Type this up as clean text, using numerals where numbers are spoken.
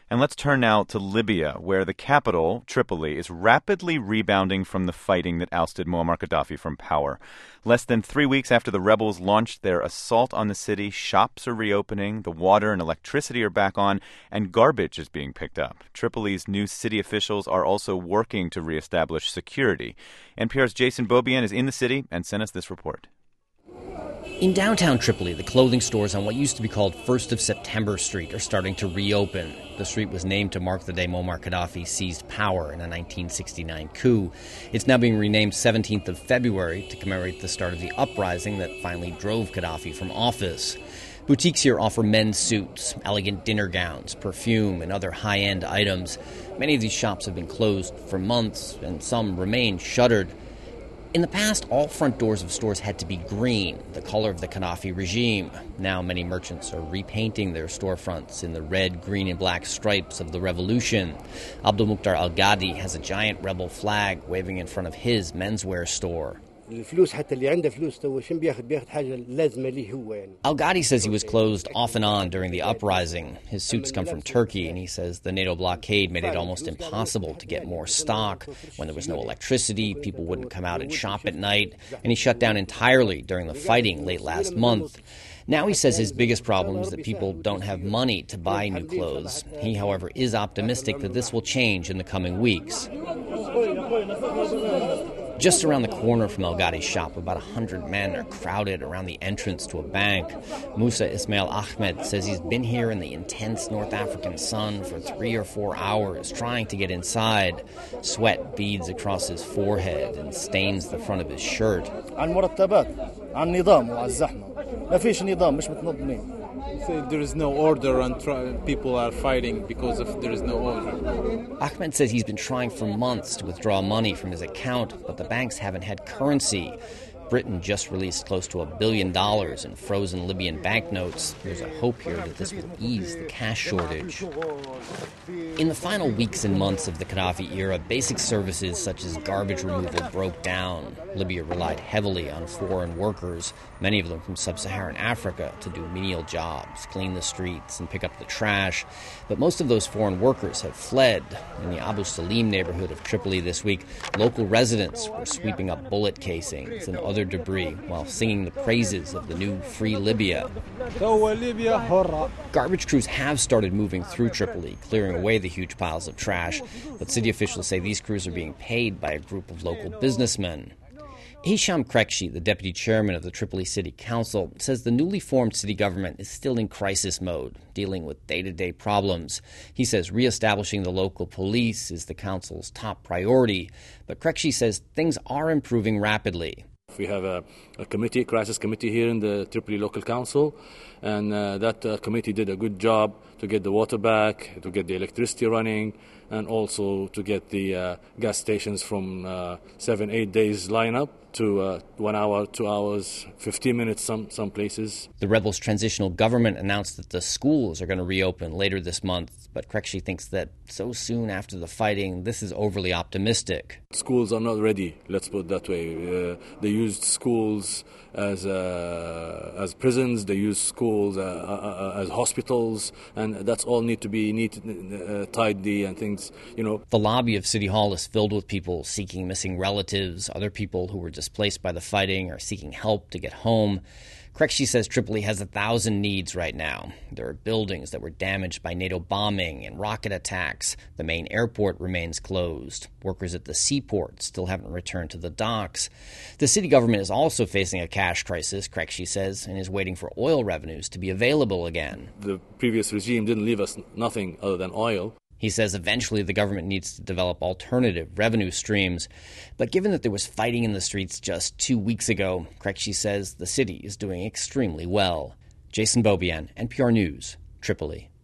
And let's turn now to Libya, where the capital, Tripoli, is rapidly rebounding from the fighting that ousted Muammar Gaddafi from power. Less than 3 weeks after the rebels launched their assault on the city, shops are reopening, the water and electricity are back on, and garbage is being picked up. Tripoli's new city officials are also working to reestablish security. NPR's Jason Beaubien is in the city and sent us this report. In downtown Tripoli, the clothing stores on what used to be called 1st of September Street are starting to reopen. The street was named to mark the day Muammar Gaddafi seized power in a 1969 coup. It's now being renamed 17th of February to commemorate the start of the uprising that finally drove Gaddafi from office. Boutiques here offer men's suits, elegant dinner gowns, perfume, and other high-end items. Many of these shops have been closed for months, and some remain shuttered. In the past, all front doors of stores had to be green, the color of the Gaddafi regime. Now many merchants are repainting their storefronts in the red, green, and black stripes of the revolution. Abdul Mukhtar Al-Ghadi has a giant rebel flag waving in front of his menswear store. Al-Ghadi says he was closed off and on during the uprising. His suits come from Turkey, and he says the NATO blockade made it almost impossible to get more stock. When there was no electricity, people wouldn't come out and shop at night, and he shut down entirely during the fighting late last month. Now he says his biggest problem is that people don't have money to buy new clothes. He, however, is optimistic that this will change in the coming weeks. Just around the corner from Al-Ghadi's shop, about 100 men are crowded around the entrance to a bank. Musa Ismail Ahmed says he's been here in the intense North African sun for 3 or 4 hours trying to get inside. Sweat beads across his forehead and stains the front of his shirt. There is no order and people are fighting because there is no order. Ahmed says he's been trying for months to withdraw money from his account, but the banks haven't had currency. Britain just released close to $1 billion in frozen Libyan banknotes. There's a hope here that this will ease the cash shortage. In the final weeks and months of the Gaddafi era, basic services such as garbage removal broke down. Libya relied heavily on foreign workers, many of them from sub-Saharan Africa, to do menial jobs, clean the streets and pick up the trash. But most of those foreign workers have fled. In the Abu Salim neighborhood of Tripoli this week, local residents were sweeping up bullet casings and other debris while singing the praises of the new free Libya. Garbage crews have started moving through Tripoli, clearing away the huge piles of trash, but city officials say these crews are being paid by a group of local businessmen. Hisham Krekshi, the deputy chairman of the Tripoli City Council, says the newly formed city government is still in crisis mode, dealing with day-to-day problems. He says reestablishing the local police is the council's top priority, but Krekshi says things are improving rapidly. We have a crisis committee here in the Tripoli Local Council, and that committee did a good job to get the water back, to get the electricity running, and also to get the gas stations from 7-8 days lineup to 1 hour, 2 hours, 15 minutes some places. The rebels' transitional government announced that the schools are going to reopen later this month, but Krekshi thinks that so soon after the fighting, this is overly optimistic. Schools are not ready, let's put it that way. They used schools as prisons, they used schools as hospitals, and that's all need to be tidy and things, you know. The lobby of City Hall is filled with people seeking missing relatives, other people who were displaced by the fighting or seeking help to get home. Krekshi says Tripoli has 1,000 needs right now. There are buildings that were damaged by NATO bombing and rocket attacks. The main airport remains closed. Workers at the seaport still haven't returned to the docks. The city government is also facing a cash crisis, Krekshi says, and is waiting for oil revenues to be available again. The previous regime didn't leave us nothing other than oil. He says eventually the government needs to develop alternative revenue streams. But given that there was fighting in the streets just 2 weeks ago, Krekshi says the city is doing extremely well. Jason Beaubien, NPR News, Tripoli.